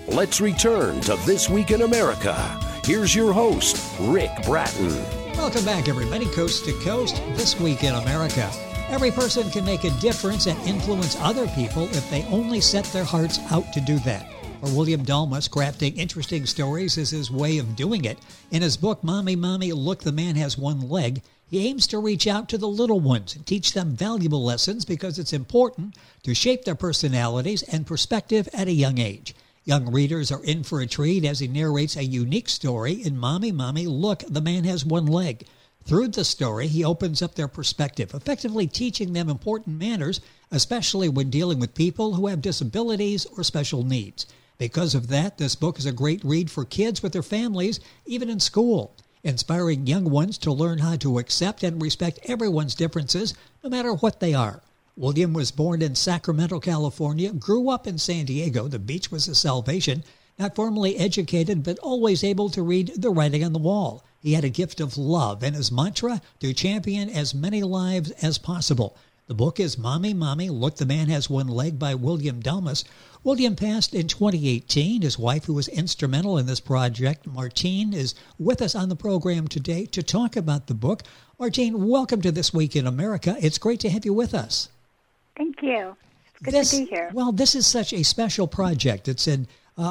Let's return to This Week in America. Here's your host, Rick Bratton. Welcome back, everybody, coast to coast, This Week in America. Every person can make a difference and influence other people if they only set their hearts out to do that. For William Dalmas, crafting interesting stories is his way of doing it. In his book, Mommy, Mommy, Look, the Man Has One Leg, he aims to reach out to the little ones and teach them valuable lessons because it's important to shape their personalities and perspective at a young age. Young readers are in for a treat as he narrates a unique story in Mommy, Mommy, Look, the Man Has One Leg. Through the story, he opens up their perspective, effectively teaching them important manners, especially when dealing with people who have disabilities or special needs. Because of that, this book is a great read for kids with their families, even in school, inspiring young ones to learn how to accept and respect everyone's differences, no matter what they are. William was born in Sacramento, California, grew up in San Diego. The beach was his salvation. Not formally educated, but always able to read the writing on the wall. He had a gift of love and his mantra to champion as many lives as possible. The book is Mommy, Mommy, Look, the Man Has One Leg by William Dalmas. William passed in 2018. His wife, who was instrumental in this project, Martine, is with us on the program today to talk about the book. Martine, welcome to This Week in America. It's great to have you with us. Thank you. It's good to be here. Well, this is such a special project. It's a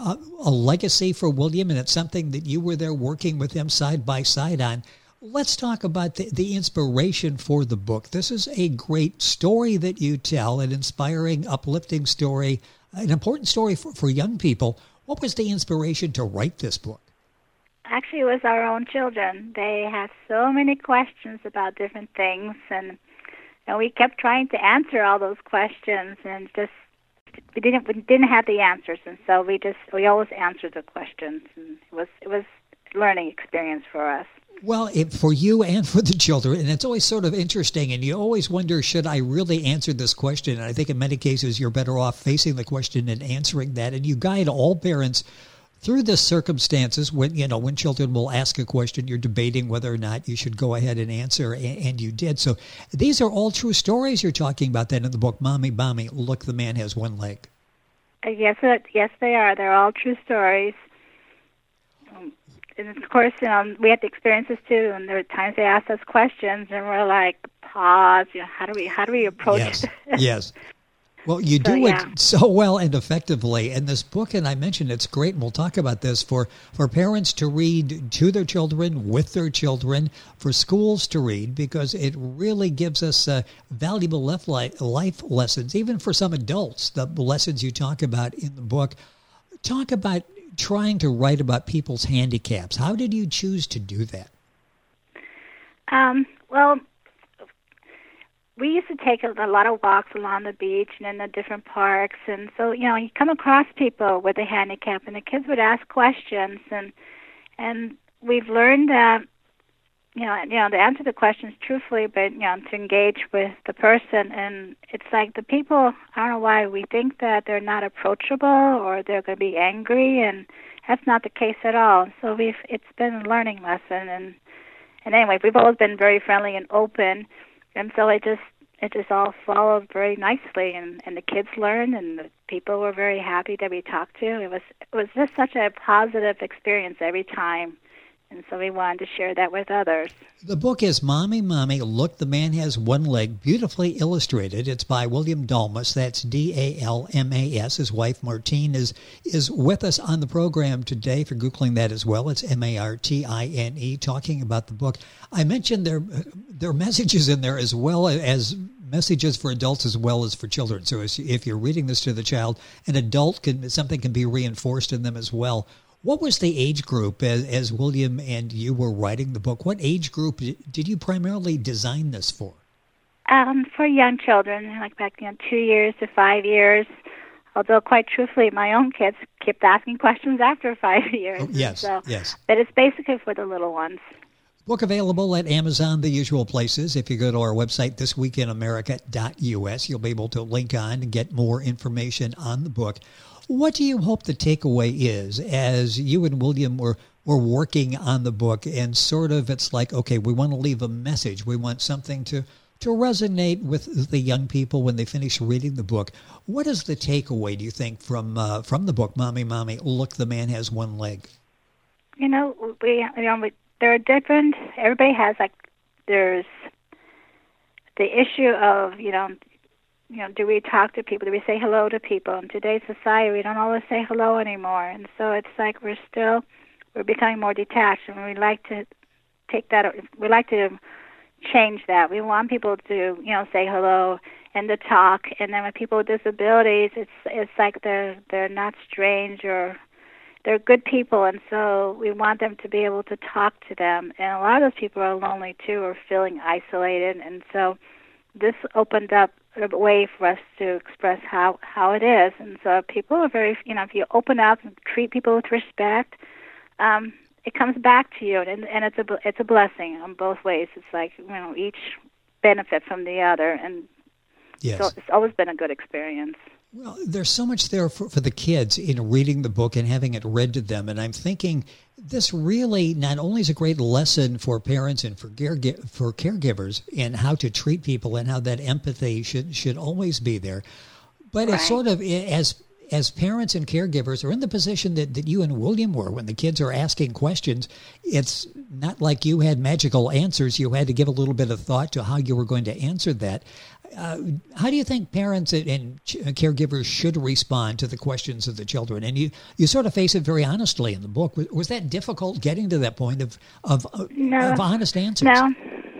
legacy for William, and it's something that you were there working with him side by side on. Let's talk about the inspiration for the book. This is a great story that you tell, an inspiring, uplifting story, an important story for young people. What was the inspiration to write this book? Actually, it was our own children. They had so many questions about different things, and we kept trying to answer all those questions, and just we didn't have the answers, and so we always answered the questions, and it was a learning experience for us. Well, for you and for the children, and it's always sort of interesting, and you always wonder, should I really answer this question? And I think in many cases you're better off facing the question and answering that, and you guide all parents through the circumstances when children will ask a question, you're debating whether or not you should go ahead and answer, and you did. So these are all true stories you're talking about then in the book, Mommy, Mommy, Look, the Man Has One Leg. Yes, they are. They're all true stories. And of course, we had the experiences too, and there were times they asked us questions, and we're like, pause. How do we approach yes. this? Yes. Well, you do it so well and effectively. And this book, and I mentioned it's great, and we'll talk about this, for parents to read to their children, with their children, for schools to read, because it really gives us valuable life lessons, even for some adults, the lessons you talk about in the book. Talk about trying to write about people's handicaps. How did you choose to do that? Well, we used to take a lot of walks along the beach and in the different parks, and so you come across people with a handicap, and the kids would ask questions, and we've learned that to answer the questions truthfully, but to engage with the person. And it's like the people, I don't know why we think that they're not approachable or they're going to be angry, and that's not the case at all. So it's been a learning lesson, and anyway, we've always been very friendly and open. And so it just all followed very nicely, and the kids learned, and the people were very happy that we talked to. It was just such a positive experience every time, and so we wanted to share that with others. The book is Mommy, Mommy, Look, the Man Has One Leg, beautifully illustrated. It's by William Dalmas. That's D-A-L-M-A-S. His wife, Martine, is with us on the program today. For Googling that as well, it's M-A-R-T-I-N-E, talking about the book. I mentioned there are messages in there as well as messages for adults as well as for children. So if you're reading this to the child, an adult something can be reinforced in them as well. What was the age group as William and you were writing the book? What age group did you primarily design this for? For young children, like back 2 years to 5 years. Although, quite truthfully, my own kids kept asking questions after 5 years. Oh, yes, yes. But it's basically for the little ones. Book available at Amazon, the usual places. If you go to our website, thisweekinamerica.us, you'll be able to link on and get more information on the book. What do you hope the takeaway is as you and William were working on the book, and sort of it's like, okay, we want to leave a message. We want something to to resonate with the young people when they finish reading the book. What is the takeaway, do you think, from the book, Mommy, Mommy, Look, the Man Has One Leg? There are different. Everybody has there's the issue of do we talk to people? Do we say hello to people? In today's society, we don't always say hello anymore, and so it's like we're becoming more detached, and we like to take that. We like to change that. We want people to say hello and to talk, and then with people with disabilities, it's like they're not strange, or they're good people, and so we want them to be able to talk to them. And a lot of those people are lonely too, or feeling isolated, and so this opened up a way for us to express how it is. And so people are very, if you open up and treat people with respect, it comes back to you, and it's a blessing on both ways. It's like each benefit from the other, and yes. So it's always been a good experience. Well, there's so much there for the kids in reading the book and having it read to them, and I'm thinking this really not only is a great lesson for parents and for caregivers in how to treat people and how that empathy should always be there, but it's sort of as parents and caregivers are in the position that you and William were when the kids are asking questions. It's not like you had magical answers. You had to give a little bit of thought to how you were going to answer that. How do you think parents and caregivers should respond to the questions of the children? And you sort of face it very honestly in the book. Was that difficult getting to that point of honest answers? No.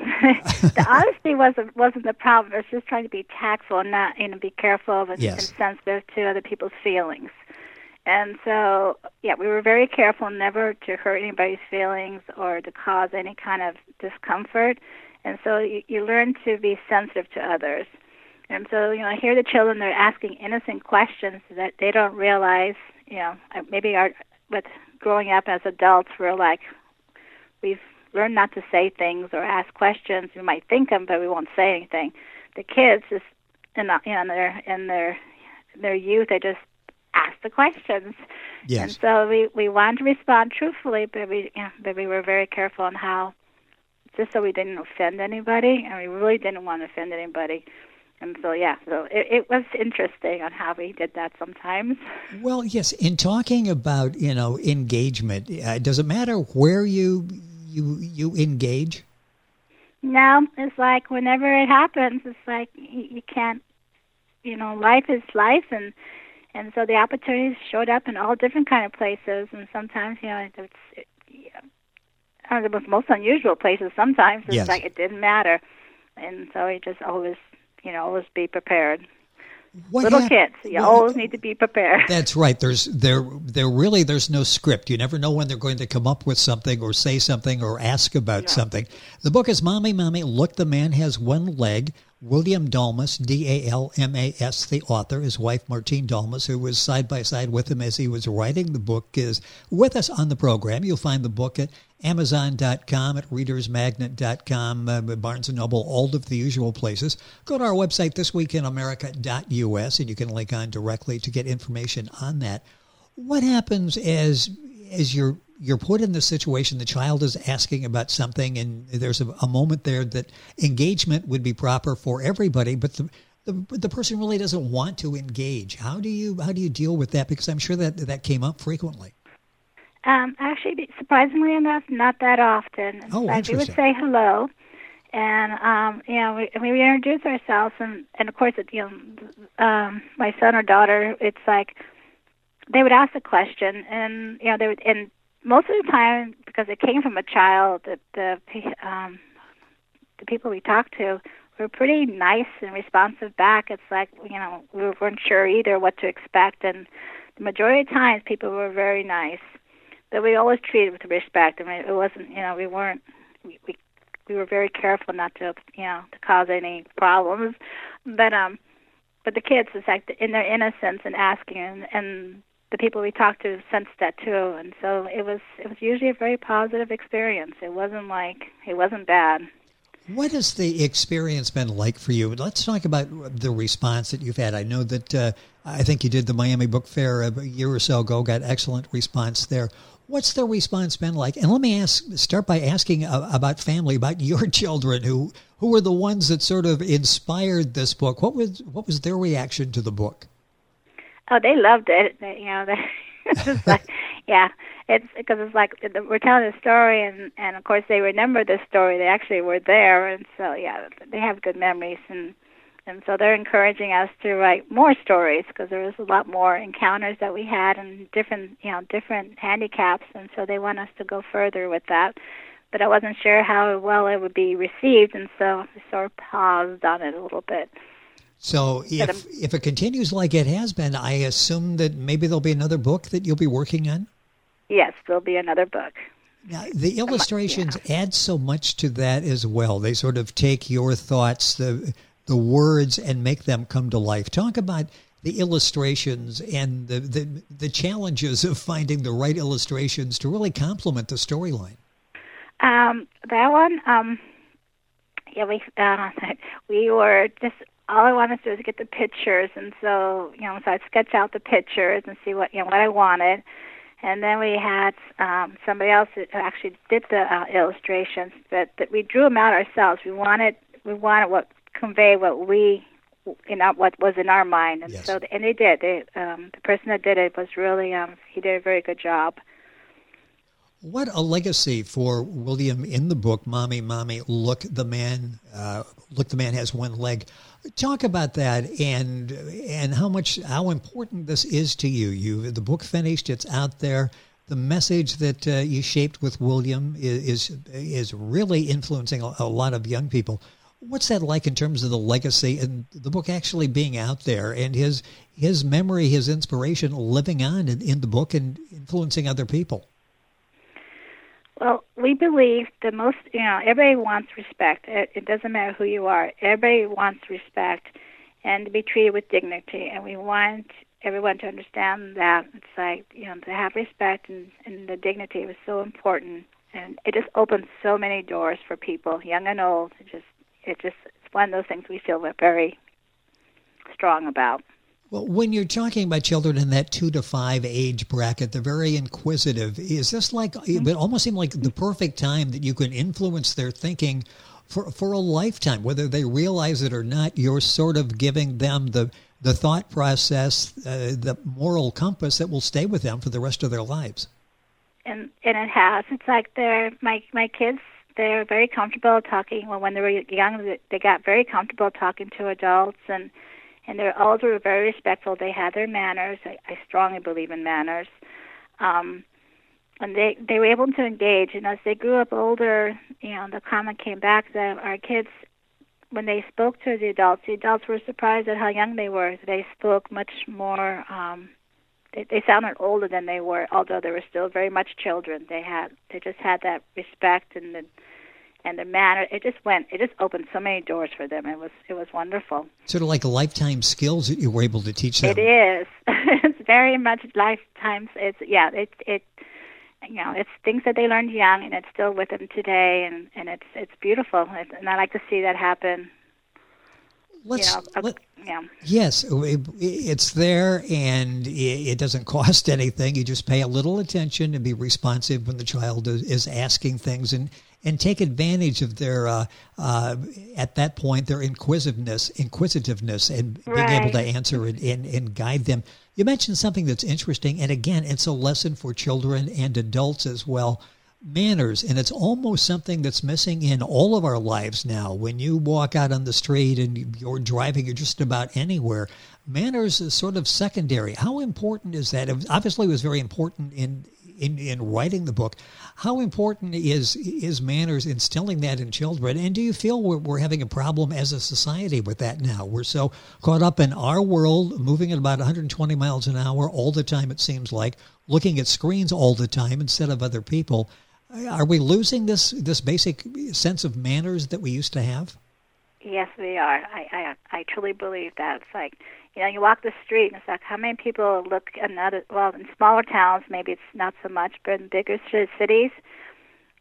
The honesty wasn't the problem. It was just trying to be tactful and not be careful and sensitive to other people's feelings. And so, we were very careful never to hurt anybody's feelings or to cause any kind of discomfort. And so you learn to be sensitive to others. And so, I hear the children, they're asking innocent questions that they don't realize, maybe with growing up as adults, we've learned not to say things or ask questions. We might think them, but we won't say anything. The kids, just in their youth, they just ask the questions. Yes. And so we wanted to respond truthfully, but we were very careful on how, just so we didn't offend anybody, and we really didn't want to offend anybody. And so, so it was interesting on how we did that sometimes. Well, yes, in talking about, engagement, does it matter where you engage? No, it's like whenever it happens, it's like you can't, life is life, and so the opportunities showed up in all different kind of places, and sometimes, the most unusual places. Sometimes it's like it didn't matter, and so you just always be prepared. Kids, you always need to be prepared. That's right. There's no script. You never know when they're going to come up with something or say something or ask about something. The book is Mommy, Mommy, Look, the Man Has One Leg. William Dalmas, D-A-L-M-A-S, the author. His wife, Martine Dalmas, who was side by side with him as he was writing the book, is with us on the program. You'll find the book at Amazon.com, at ReadersMagnet.com, Barnes & Noble, all of the usual places. Go to our website, thisweekinamerica.us, and you can link on directly to get information on that. What happens as you're put in the situation, the child is asking about something, and there's a moment there that engagement would be proper for everybody, but the person really doesn't want to engage. How do you deal with that? Because I'm sure that came up frequently. Actually, surprisingly enough, not that often. Oh, interesting. We would say hello, and we introduce ourselves, and of course, my son or daughter, it's like they would ask a question, and they would, and most of the time, because it came from a child, the people we talked to were pretty nice and responsive back. It's like we weren't sure either what to expect, and the majority of times people were very nice. But we always treated with respect. I mean, it wasn't, we were very careful not to, to cause any problems. But the kids, it's like in their innocence and asking, and the people we talked to sensed that too. And so it was usually a very positive experience. It wasn't bad. What has the experience been like for you? Let's talk about the response that you've had. I know that I think you did the Miami Book Fair a year or so ago, got excellent response there. What's the response been like? And let me start by asking about family, about your children, who were the ones that sort of inspired this book. What was their reaction to the book? Oh, they loved it. It's just like, yeah, it's because it's like we're telling a story, and of course they remember the story. They actually were there, and so yeah, they have good memories, and so they're encouraging us to write more stories because there was a lot more encounters that we had and different handicaps, and so they want us to go further with that. But I wasn't sure how well it would be received, and so I sort of paused on it a little bit. So if it continues like it has been, I assume that maybe there'll be another book that you'll be working on? Yes, there'll be another book. Now, the illustrations add so much to that as well. They sort of take your thoughts, the words, and make them come to life. Talk about the illustrations and the challenges of finding the right illustrations to really complement the storyline. That one, we were just... all I wanted to do was get the pictures, and so so I'd sketch out the pictures and see what I wanted, and then we had somebody else who actually did the illustrations, but we drew them out ourselves. We wanted what convey what we what was in our mind, and so and they did. The person that did it was really he did a very good job. What a legacy for William in the book, Mommy, Mommy, Look, the Man Has One Leg. Talk about that and how important this is to you. The book finished, it's out there. The message that you shaped with William is really influencing a lot of young people. What's that like in terms of the legacy and the book actually being out there and his memory, his inspiration living on in the book and influencing other people? Well, we believe the most, everybody wants respect. It doesn't matter who you are. Everybody wants respect and to be treated with dignity. And we want everyone to understand that. It's like, to have respect and the dignity was so important. And it just opens so many doors for people, young and old. It's one of those things we feel very strong about. Well, when you're talking about children in that 2 to 5 age bracket, they're very inquisitive. Is this like, it would almost seem like the perfect time that you can influence their thinking for a lifetime, whether they realize it or not? You're sort of giving them the thought process, the moral compass that will stay with them for the rest of their lives. And it has. It's like my kids, they're very comfortable talking. Well, when they were young, they got very comfortable talking to adults, and their elders were very respectful. They had their manners. I strongly believe in manners. And they were able to engage. And as they grew up older, the comment came back that our kids, when they spoke to the adults were surprised at how young they were. They spoke much more, they sounded older than they were, although they were still very much children. They just had that respect and the manner. It just opened so many doors for them. It was wonderful. Sort of like lifetime skills that you were able to teach them. It is. It's very much lifetimes. It's things that they learned young, and it's still with them today, and it's beautiful. And I like to see that happen. Yes, it's there, and it doesn't cost anything. You just pay a little attention and be responsive when the child is asking things, and take advantage of their at that point their inquisitiveness, and being able to answer and guide them. You mentioned something that's interesting, and again, it's a lesson for children and adults as well. Manners, and it's almost something that's missing in all of our lives now. When you walk out on the street and you're driving, you're just about anywhere, manners is sort of secondary. How important is that? Obviously, it was very important in writing the book. How important is manners, instilling that in children? And do you feel we're having a problem as a society with that now? We're so caught up in our world, moving at about 120 miles an hour all the time, it seems like, looking at screens all the time instead of other people. Are we losing this basic sense of manners that we used to have? Yes, we are. I truly believe that. It's like, you walk the street, and it's like, how many people look in smaller towns, maybe it's not so much, but in bigger cities,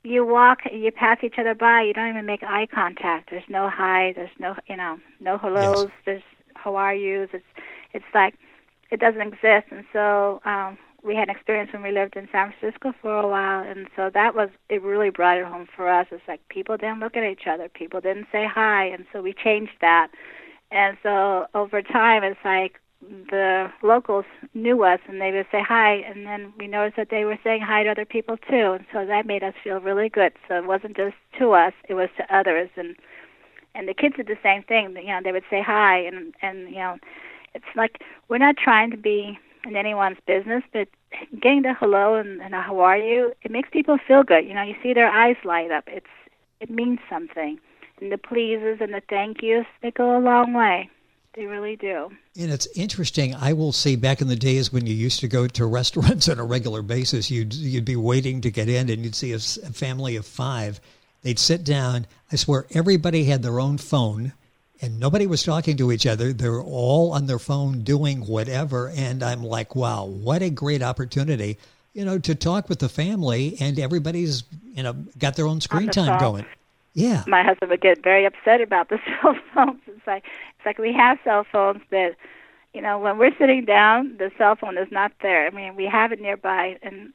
you walk, you pass each other by, you don't even make eye contact. There's no hi, there's no, no hellos, Yes. there's how are yous. It's like it doesn't exist. And so we had an experience when we lived in San Francisco for a while, and so it really brought it home for us. It's like people didn't look at each other, people didn't say hi, and so we changed that. And so over time, it's like the locals knew us, and they would say hi, and then we noticed that they were saying hi to other people too, and so that made us feel really good. So it wasn't just to us, it was to others, and the kids did the same thing. They would say hi, and it's like we're not trying to be in anyone's business, but getting the hello and a how are you, it makes people feel good. You see their eyes light up. It means something. And the pleases and the thank yous, they go a long way. They really do. And it's interesting. I will say back in the days when you used to go to restaurants on a regular basis, you'd be waiting to get in and you'd see a family of 5. They'd sit down. I swear everybody had their own phone and nobody was talking to each other. They were all on their phone doing whatever. And I'm like, wow, what a great opportunity, to talk with the family, and everybody's, got their own screen time going. Yeah. My husband would get very upset about the cell phones. It's like we have cell phones that, when we're sitting down, the cell phone is not there. I mean, we have it nearby, and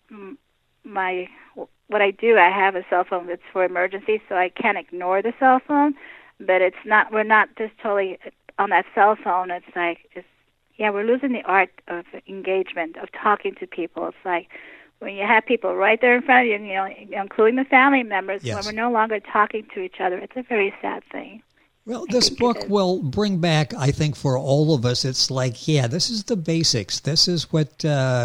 what I do, I have a cell phone that's for emergencies, so I can't ignore the cell phone. But we're not just totally on that cell phone. We're losing the art of engagement, of talking to people. It's like when you have people right there in front of you, including the family members, yes. when we're no longer talking to each other, it's a very sad thing. Well, this book will bring back, I think, for all of us, it's like, this is the basics. This is what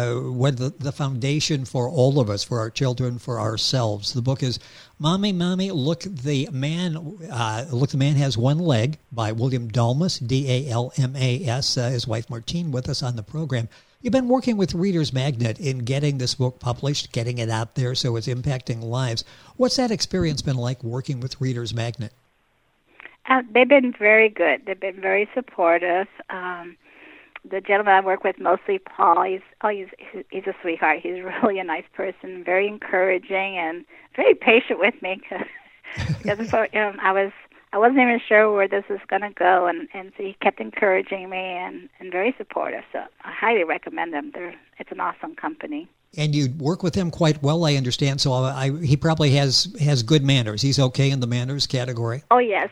the foundation for all of us, for our children, for ourselves. The book is Mommy, Look, the Man Has One Leg by William Dalmas, D-A-L-M-A-S, his wife Martine with us on the program. You've been working with Reader's Magnet in getting this book published, getting it out there so it's impacting lives. What's that experience been like working with Reader's Magnet? They've been very good. They've been very supportive. The gentleman I work with, mostly Paul, he's a sweetheart. He's really a nice person, very encouraging, and very patient with me because I wasn't even sure where this was going to go, and so he kept encouraging me and very supportive. So I highly recommend them. It's an awesome company. And you work with him quite well, I understand. So he probably has good manners. He's okay in the manners category. Oh yes,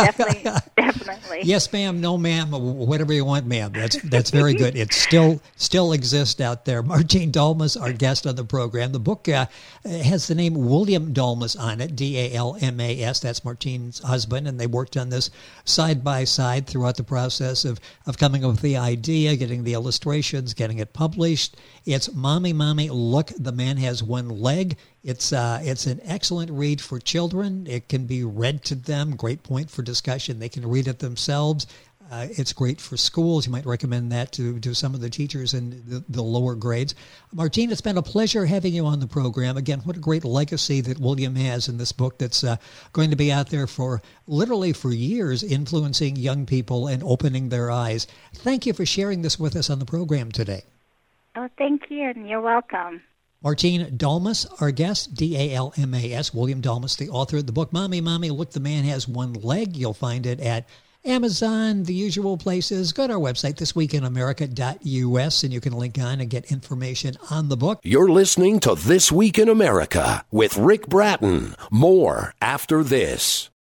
definitely. Yes, ma'am. No, ma'am. Whatever you want, ma'am. That's very good. It still exists out there. Martine Dalmas, our guest on the program. The book has the name William Dalmas on it, D-A-L-M-A-S. That's Martine's husband, and they worked on this side by side throughout the process of coming up with the idea, getting the illustrations, getting it published. It's Mommy, Look, the Man Has One Leg. It's an excellent read for children. It can be read to them. Great point for discussion. They can read it themselves. It's great for schools. You might recommend that to some of the teachers in the lower grades. Martine, it's been a pleasure having you on the program. Again, what a great legacy that William has in this book that's going to be out there for years, influencing young people and opening their eyes. Thank you for sharing this with us on the program today. Oh, thank you, and you're welcome. Martine Dalmas, our guest, D-A-L-M-A-S, William Dalmas, the author of the book, Mommy, Look, the Man Has One Leg. You'll find it at Amazon, the usual places. Go to our website, thisweekinamerica.us, and you can link on and get information on the book. You're listening to This Week in America with Rick Bratton. More after this.